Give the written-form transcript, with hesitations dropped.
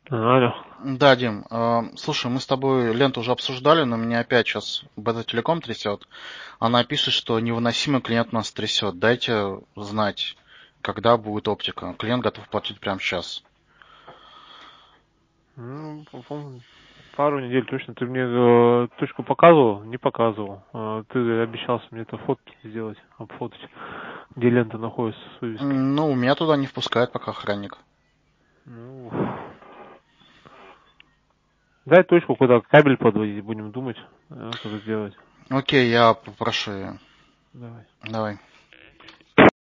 Алло. Да, Дим, слушай, мы с тобой ленту уже обсуждали, но меня опять сейчас Бета Телеком трясет. Она пишет, что невыносимый клиент нас трясет. Дайте знать, когда будет оптика. Клиент готов платить прямо сейчас. Ну, по-моему, пару недель точно. Ты мне точку показывал? Не показывал. Ты обещался мне это фотки сделать, обфотать, где лента находится с вывески. Ну, меня туда не впускает пока охранник. Ну, дай точку, куда кабель подводить, будем думать, как сделать. Окей, я попрошу ее. Давай. Давай.